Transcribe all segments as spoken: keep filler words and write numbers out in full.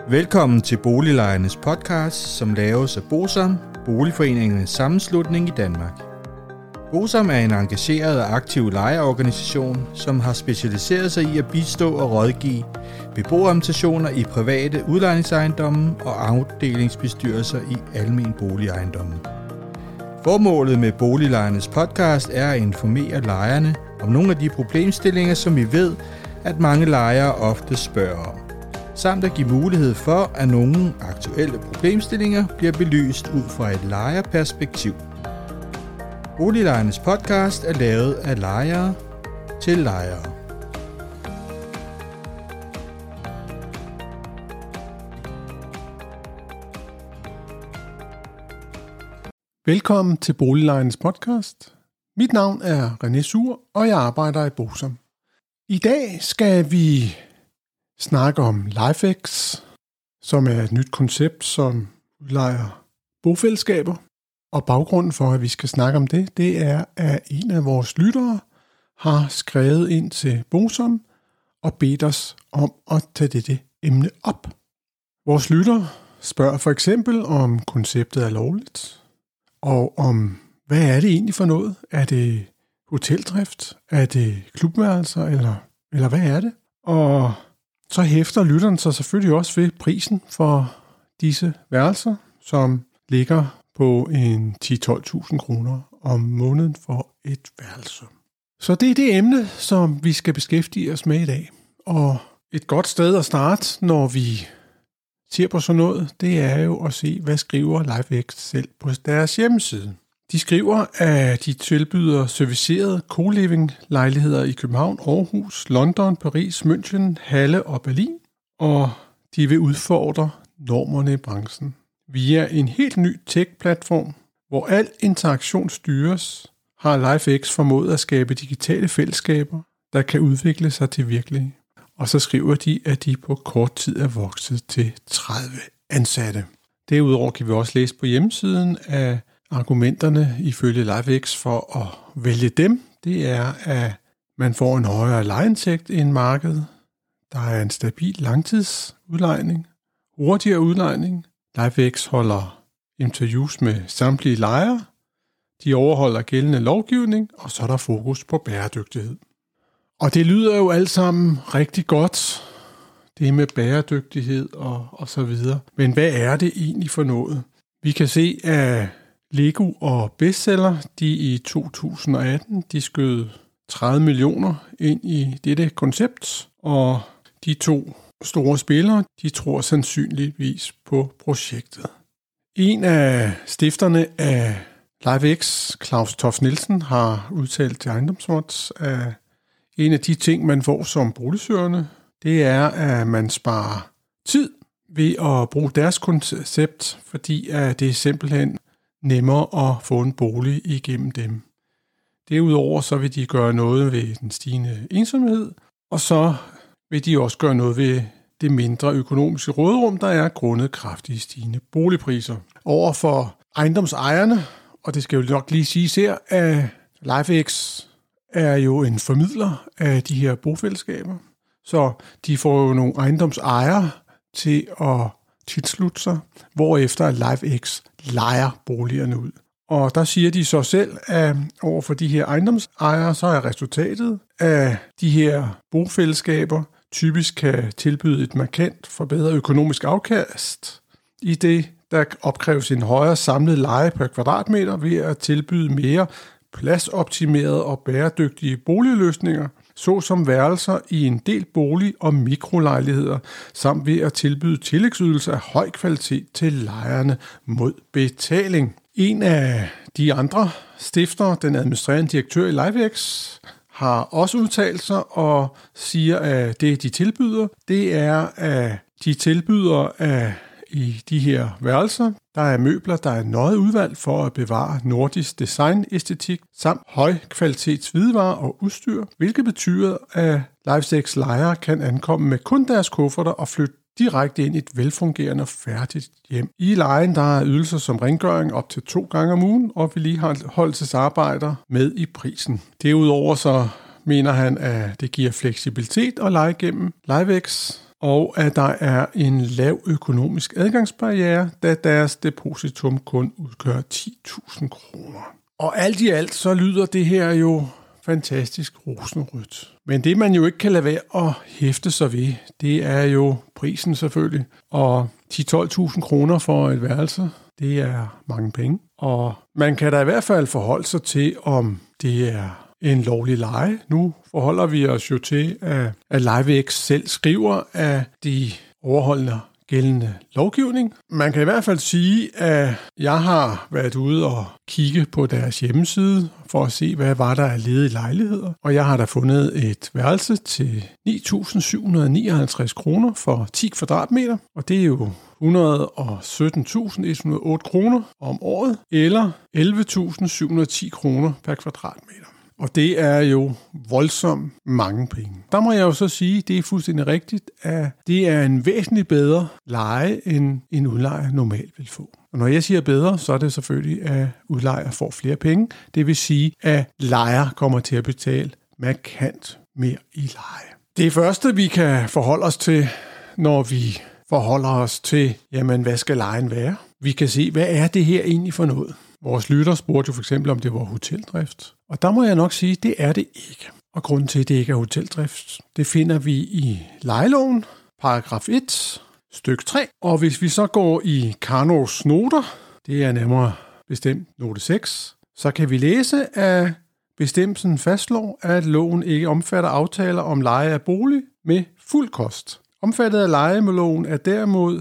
Velkommen til Boliglejernes podcast, som laves af BOSAM, Boligforeningernes Sammenslutning i Danmark. BOSAM er en engageret og aktiv lejerorganisation, som har specialiseret sig i at bistå og rådgive beboerrepræsentationer i private udlejningsejendomme og afdelingsbestyrelser i almen boligejendomme. Formålet med Boliglejernes podcast er at informere lejerne om nogle af de problemstillinger, som vi ved, at mange lejere ofte spørger om, samt at give mulighed for, at nogle aktuelle problemstillinger bliver belyst ud fra et lejerperspektiv. Boliglejernes podcast er lavet af lejere til lejere. Velkommen til Boliglejernes podcast. Mit navn er René Suhr, og jeg arbejder i BOSAM. I dag skal vi snakke om LifeX, som er et nyt koncept, som udlejer bofællesskaber. Og baggrunden for, at vi skal snakke om det, det er, at en af vores lyttere har skrevet ind til BOSAM og bedt os om at tage dette emne op. Vores lytter spørger for eksempel, om konceptet er lovligt, og om, hvad er det egentlig for noget? Er det hoteldrift? Er det klubværelser? Eller, eller hvad er det? Og så hæfter lytteren sig selvfølgelig også ved prisen for disse værelser, som ligger på en ti til tolv tusind kroner om måneden for et værelse. Så det er det emne, som vi skal beskæftige os med i dag. Og et godt sted at starte, når vi ser på sådan noget, det er jo at se, hvad skriver LifeX selv på deres hjemmeside. De skriver, at de tilbyder servicerede co-living-lejligheder i København, Aarhus, London, Paris, München, Halle og Berlin, og de vil udfordre normerne i branchen via en helt ny tech-platform, hvor al interaktion styres, har LifeX formået at skabe digitale fællesskaber, der kan udvikle sig til virkelige. Og så skriver de, at de på kort tid er vokset til tredive ansatte. Derudover kan vi også læse på hjemmesiden, at argumenterne ifølge LifeX for at vælge dem, det er, at man får en højere lejeindtægt end markedet. Der er en stabil langtidsudlejning, hurtigere udlejning. LifeX holder interviews med samtlige lejere. De overholder gældende lovgivning, og så er der fokus på bæredygtighed. Og det lyder jo alt sammen rigtig godt, det med bæredygtighed og, og så videre. Men hvad er det egentlig for noget? Vi kan se, at Lego og Bestseller, de i to tusind og atten, de skød tredive millioner ind i dette koncept, og de to store spillere, de tror sandsynligvis på projektet. En af stifterne af LifeX, Claus Toft Nielsen, har udtalt til EjendomsWatch, at en af de ting, man får som boligsøgende, det er, at man sparer tid ved at bruge deres koncept, fordi at det er simpelthen nemmere at få en bolig igennem dem. Derudover så vil de gøre noget ved den stigende ensomhed, og så vil de også gøre noget ved det mindre økonomiske råderum, der er grundet kraftigt stigende boligpriser. Over for ejendomsejerne, og det skal jo nok lige siges her, at LifeX er jo en formidler af de her bofællesskaber, så de får jo nogle ejendomsejere til at tilslutte sig, hvorefter LifeX lejer boligerne ud. Og der siger de så selv, at over for de her ejendomsejere, så er resultatet af de her bofællesskaber typisk kan tilbyde et markant forbedret økonomisk afkast, i det der opkræves en højere samlet leje per kvadratmeter ved at tilbyde mere pladsoptimerede og bæredygtige boligløsninger, såsom værelser i en del bolig- og mikrolejligheder, samt ved at tilbyde tillægsydelser af høj kvalitet til lejerne mod betaling. En af de andre stiftere, den administrerende direktør i LifeX, har også udtalt sig og siger, at det, de tilbyder, det er, at de tilbyder, at i de her værelser, der er møbler, der er nøje udvalgt for at bevare nordisk designæstetik, samt højkvalitets hvidevarer og udstyr, hvilket betyder, at LifeX lejere kan ankomme med kun deres kufferter og flytte direkte ind i et velfungerende og færdigt hjem. I lejen der er ydelser som rengøring op til to gange om ugen, og vedligeholdelsesarbejder med i prisen. Derudover så mener han, at det giver fleksibilitet at leje gennem LifeX, og at der er en lav økonomisk adgangsbarriere, da deres depositum kun udgør ti tusind kroner. Og alt i alt så lyder det her jo fantastisk rosenrødt. Men det man jo ikke kan lade være at hæfte sig ved, det er jo prisen selvfølgelig. Og ti til tolv tusind kroner for et værelse, det er mange penge. Og man kan da i hvert fald forholde sig til, om det er en lovlig leje. Nu forholder vi os jo til, at LiveX selv skriver, at de overholder gældende lovgivning. Man kan i hvert fald sige, at jeg har været ude og kigge på deres hjemmeside for at se, hvad var der af ledige lejligheder. Og jeg har da fundet et værelse til ni tusind syv hundrede nioghalvtreds kroner for ti kvadratmeter. Og det er jo et hundrede og sytten tusind et hundrede og otte kroner om året, eller elleve tusind syv hundrede og ti kroner per kvadratmeter. Og det er jo voldsomt mange penge. Der må jeg jo så sige, at det er fuldstændig rigtigt, at det er en væsentlig bedre leje, end en udlejer normalt vil få. Og når jeg siger bedre, så er det selvfølgelig, at udlejer får flere penge. Det vil sige, at lejer kommer til at betale markant mere i leje. Det første, vi kan forholde os til, når vi forholder os til, jamen hvad skal lejen være? Vi kan se, hvad er det her egentlig for noget? Vores lytter spurgte jo for eksempel, om det var hoteldrift. Og der må jeg nok sige, at det er det ikke. Og grunden til, at det ikke er hoteldrift, det finder vi i lejeloven, paragraf et, stykke tre. Og hvis vi så går i Karnovs noter, det er nærmere bestemt note seks, så kan vi læse, at bestemmelsen fastslår, at loven ikke omfatter aftaler om leje af bolig med fuld kost. Omfattet af lejeloven er derimod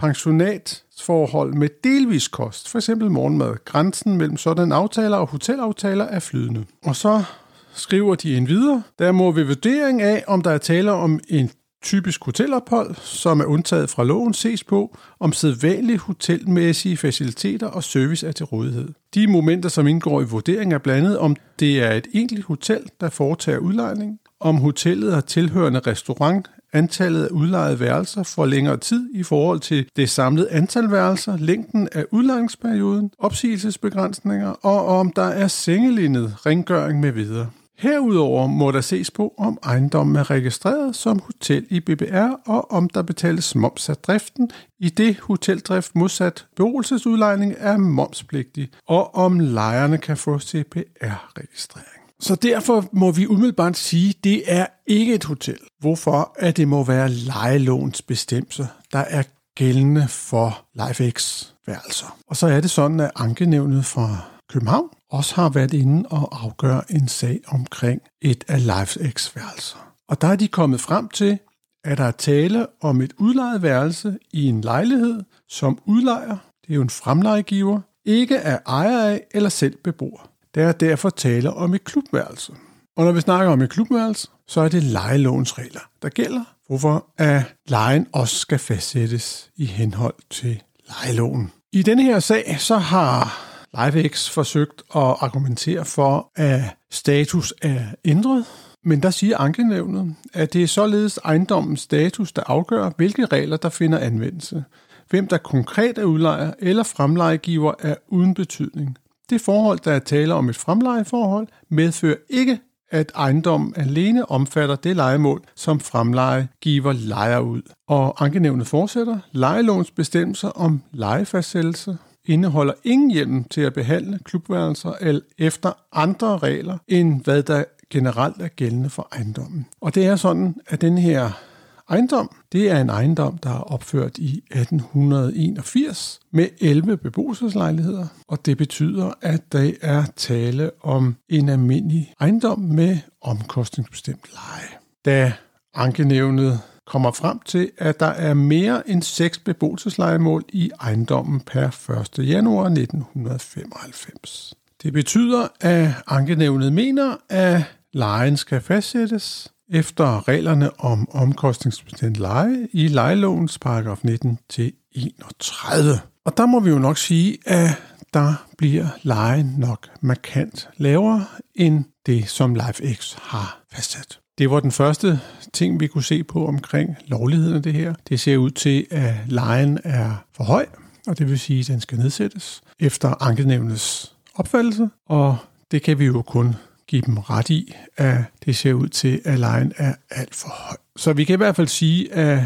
pensionatsforhold med delvis kost, f.eks. morgenmad. Grænsen mellem sådanne aftaler og hotelaftaler er flydende. Og så skriver de endvidere, der må ved vurdering af, om der er tale om en typisk hotelophold, som er undtaget fra loven, ses på, om sædvanlige hotelmæssige faciliteter og service er til rådighed. De momenter, som indgår i vurdering, er blandet, om det er et enkelt hotel, der foretager udlejning, om hotellet har tilhørende restaurant, antallet af udlejede værelser for længere tid i forhold til det samlede antal værelser, længden af udlejningsperioden, opsigelsesbegrænsninger og om der er sengelinned, rengøring med videre. Herudover må der ses på, om ejendommen er registreret som hotel i B B R, og om der betales moms af driften, i det hoteldrift modsat beboelsesudlejning er momspligtig, og om lejerne kan få C P R-registrering. Så derfor må vi umiddelbart sige, at det er ikke et hotel. Hvorfor? At det må være lejelovens bestemmelser, der er gældende for LiveX-værelser. Og så er det sådan, at ankenævnet fra København også har været inde og afgøre en sag omkring et af LiveX-værelser. Og der er de kommet frem til, at der er tale om et udlejet værelse i en lejlighed, som udlejer, det er jo en fremlejegiver, ikke er ejer af eller selv beboer. Der er derfor tale om et klubværelse. Og når vi snakker om et klubværelse, så er det lejelovens regler, der gælder, hvorfor at lejen også skal fastsættes i henhold til lejeloven. I denne her sag, så har LiveX forsøgt at argumentere for, at status er ændret, men der siger ankenævnet, at det er således ejendommens status, der afgør, hvilke regler der finder anvendelse. Hvem der konkret er udlejer eller fremlejegiver er uden betydning. Det forhold, der er tale om et fremlejeforhold, medfører ikke, at ejendommen alene omfatter det lejemål, som fremlejegiver lejer ud. Og ankenævnet fortsætter. Lejelovens bestemmelser om lejefastsættelse indeholder ingen hjemmel til at behandle klubværelser eller efter andre regler, end hvad der generelt er gældende for ejendommen. Og det er sådan, at den her ejendom, det er en ejendom, der er opført i atten enogfirs med elleve beboelseslejligheder, og det betyder, at der er tale om en almindelig ejendom med omkostningsbestemt leje. Da ankenævnet kommer frem til, at der er mere end seks beboelseslejemål i ejendommen per første januar nitten femoghalvfems. Det betyder, at ankenævnet mener, at lejen skal fastsættes efter reglerne om omkostningsbestemt leje i lejelovens paragraf nitten til enogtredive. Og der må vi jo nok sige, at der bliver lejen nok markant lavere end det, som LiveX har fastsat. Det var den første ting, vi kunne se på omkring lovligheden af det her. Det ser ud til, at lejen er for høj, og det vil sige, at den skal nedsættes efter ankenævnets opfattelse, og det kan vi jo kun give dem ret i, at det ser ud til, at lejen er alt for høj. Så vi kan i hvert fald sige, at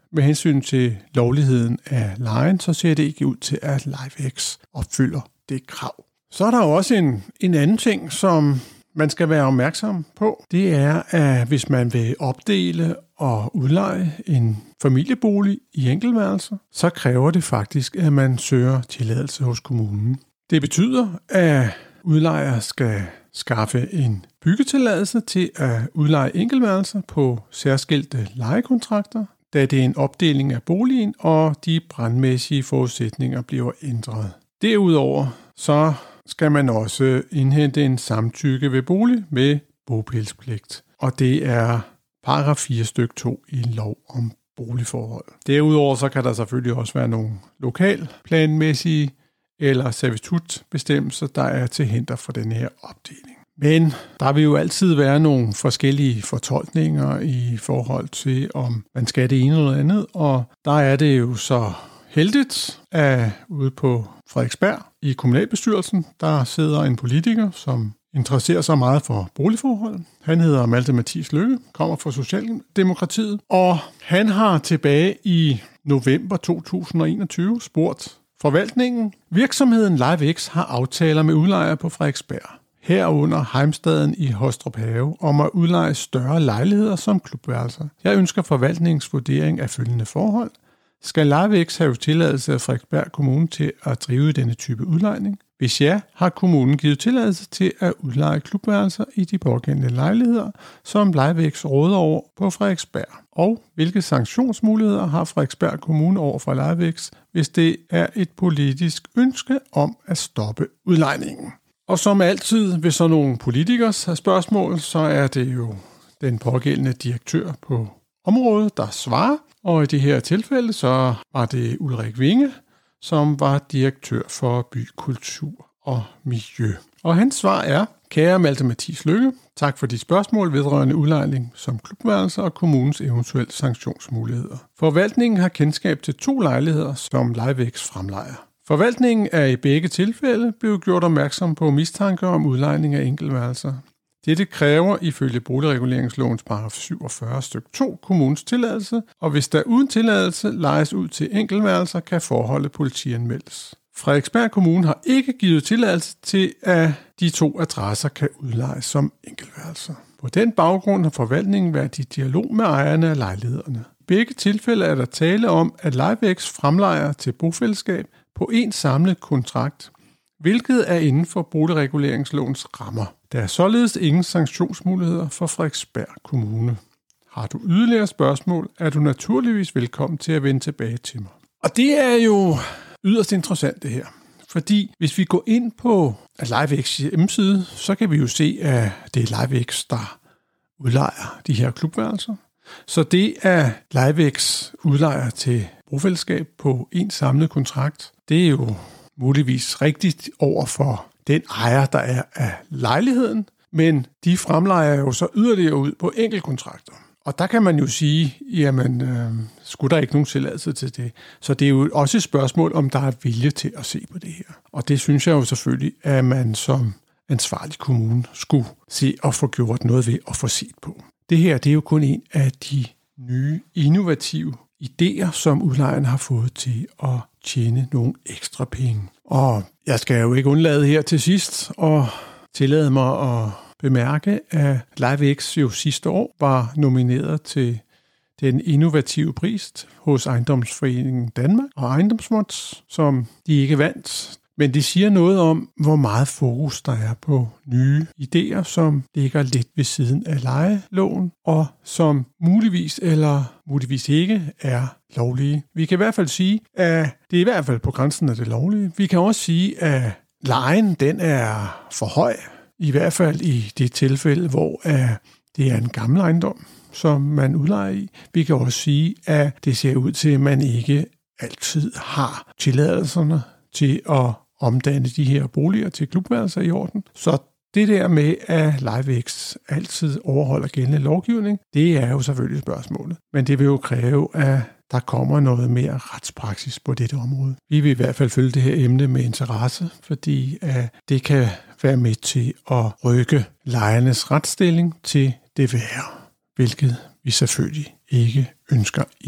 med hensyn til lovligheden af lejen, så ser det ikke ud til, at LiveX opfylder det krav. Så er der også en, en anden ting, som man skal være opmærksom på. Det er, at hvis man vil opdele og udleje en familiebolig i enkeltværelser, så kræver det faktisk, at man søger tilladelse hos kommunen. Det betyder, at udlejer skal skaffe en byggetilladelse til at udleje enkeltværelser på særskilte lejekontrakter, da det er en opdeling af boligen, og de brandmæssige forudsætninger bliver ændret. Derudover så skal man også indhente en samtykke ved bolig med bopælspligt, og det er paragraf fire stykke to i lov om boligforhold. Derudover så kan der selvfølgelig også være nogle lokalplanmæssige eller servitutbestemmelser, der er til hinder for den her opdeling. Men der vil jo altid være nogle forskellige fortolkninger i forhold til, om man skal det ene eller andet, og der er det jo så heldigt, at ude på Frederiksberg i kommunalbestyrelsen, der sidder en politiker, som interesserer sig meget for boligforhold. Han hedder Malte Mathias Løkke, kommer fra Socialdemokratiet, og han har tilbage i november to tusind og enogtyve spurgt forvaltningen. Virksomheden LiveX har aftaler med udlejere på Frederiksberg, herunder Heimstaden i Hostrup Have, om at udleje større lejligheder som klubværelser. Jeg ønsker forvaltningens vurdering af følgende forhold. Skal LiveX have tilladelse af Frederiksberg Kommune til at drive denne type udlejning? Hvis ja, har kommunen givet tilladelse til at udleje klubværelser i de pågældende lejligheder, som LiveX råder over på Frederiksberg? Og hvilke sanktionsmuligheder har Frederiksberg Kommune over for LiveX, hvis det er et politisk ønske om at stoppe udlejningen? Og som altid ved sådan nogle politikers spørgsmål, så er det jo den pågældende direktør på området, der svarer. Og i det her tilfælde, så var det Ulrik Winge, som var direktør for By, Kultur og Miljø. Og hans svar er: Kære Malte Mathias Løkke, tak for dit spørgsmål vedrørende udlejning som klubværelser og kommunens eventuelle sanktionsmuligheder. Forvaltningen har kendskab til to lejligheder, som LiveX fremlejer. Forvaltningen er i begge tilfælde blevet gjort opmærksom på mistanke om udlejning af enkeltværelser. Dette kræver ifølge boligreguleringslovens paragraf syvogfyrre stykke to kommunens tilladelse, og hvis der uden tilladelse lejes ud til enkeltværelser, kan forholdet politianmeldes. Frederiksberg Kommune har ikke givet tilladelse til, at de to adresser kan udlejes som enkeltværelser. På den baggrund har forvaltningen været i dialog med ejerne af lejlighederne. I begge tilfælde er der tale om, at LiveX fremlejer til bofællesskab på en samlet kontrakt, hvilket er inden for boligreguleringslovens rammer. Der er således ingen sanktionsmuligheder for Frederiksberg Kommune. Har du yderligere spørgsmål, er du naturligvis velkommen til at vende tilbage til mig. Og det er jo yderst interessant det her, fordi hvis vi går ind på LiveX hjemmeside, så kan vi jo se, at det er LiveX, der udlejer de her klubværelser. Så det er LiveX udlejer til bofællesskab på en samlet kontrakt. Det er jo muligvis rigtigt over for den ejer, der er af lejligheden, men de fremlejer jo så yderligere ud på enkeltkontrakter. Og der kan man jo sige, jamen, øh, skulle der ikke nogen tilladelse til det? Så det er jo også et spørgsmål, om der er vilje til at se på det her. Og det synes jeg jo selvfølgelig, at man som ansvarlig kommune skulle se og få gjort noget ved at få set på. Det her, det er jo kun en af de nye, innovative idéer, som udlejeren har fået til at tjene nogle ekstra penge. Og jeg skal jo ikke undlade her til sidst og tillade mig at bemærke, at LiveX jo sidste år var nomineret til den innovative pris hos Ejendomsforeningen Danmark og Ejendomsmods, som de ikke vandt. Men det siger noget om, hvor meget fokus der er på nye idéer, som ligger lidt ved siden af lejeloven, og som muligvis eller muligvis ikke er lovlige. Vi kan i hvert fald sige, at det er i hvert fald på grænsen af det lovlige. Vi kan også sige, at lejen den er for høj, i hvert fald i det tilfælde, hvor det er en gammel ejendom, som man udlejer i. Vi kan også sige, at det ser ud til, at man ikke altid har tilladelserne til at omdanne de her boliger til klubværelser i orden. Så det der med, at LiveX altid overholder gældende lovgivning, det er jo selvfølgelig spørgsmålet. Men det vil jo kræve, at der kommer noget mere retspraksis på dette område. Vi vil i hvert fald følge det her emne med interesse, fordi at det kan være med til at rykke lejernes retsstilling til det værre, hvilket vi selvfølgelig ikke ønsker i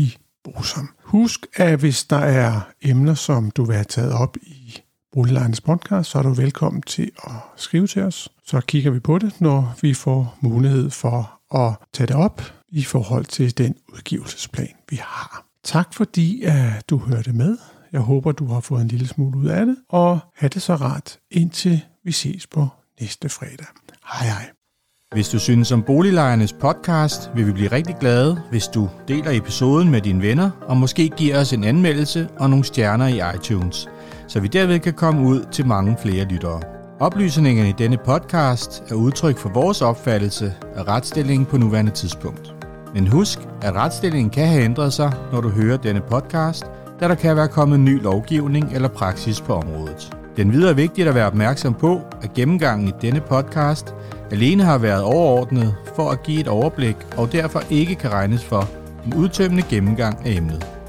BOSAM. Husk, at hvis der er emner, som du vil have taget op i Boliglejernes podcast, så er du velkommen til at skrive til os. Så kigger vi på det, når vi får mulighed for at tage det op i forhold til den udgivelsesplan, vi har. Tak fordi at du hørte med. Jeg håber, du har fået en lille smule ud af det, og have det så rart, indtil vi ses på næste fredag. Hej hej. Hvis du synes om Boliglejernes podcast, vil vi blive rigtig glade, hvis du deler episoden med dine venner, og måske giver os en anmeldelse og nogle stjerner i iTunes, så vi derved kan komme ud til mange flere lyttere. Oplysningerne i denne podcast er udtryk for vores opfattelse af retsstillingen på nuværende tidspunkt. Men husk, at retsstillingen kan have ændret sig, når du hører denne podcast, da der kan være kommet ny lovgivning eller praksis på området. Den videre er vigtigt at være opmærksom på, at gennemgangen i denne podcast alene har været overordnet for at give et overblik og derfor ikke kan regnes for en udtømmende gennemgang af emnet.